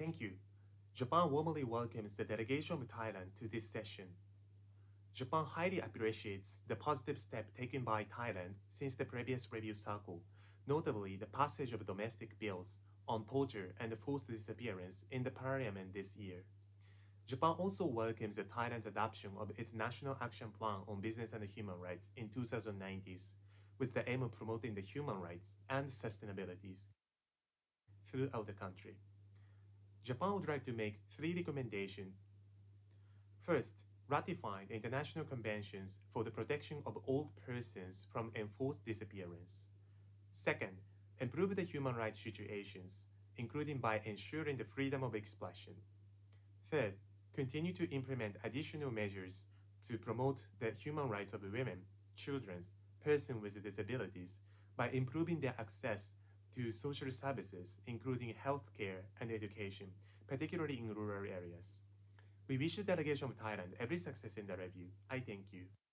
Thank you. Japan warmly welcomes the delegation of Thailand to this session. Japan highly appreciates the positive step taken by Thailand since the previous review cycle, notably the passage of domestic bills on torture and forced disappearance in the parliament this year. Japan also welcomes Thailand's adoption of its National Action Plan on Business and Human Rights in 2019, with the aim of promoting the human rights and sustainability throughout the country. Japan would like to make three recommendations. First, ratify the international conventions for the protection of all persons from enforced disappearance. Second, improve the human rights situations, including by ensuring the freedom of expression. Third, continue to implement additional measures to promote the human rights of women, children, persons with disabilities by improving their access to social services, including healthcare and education, particularly in rural areas. We wish the delegation of Thailand every success in the review. I thank you.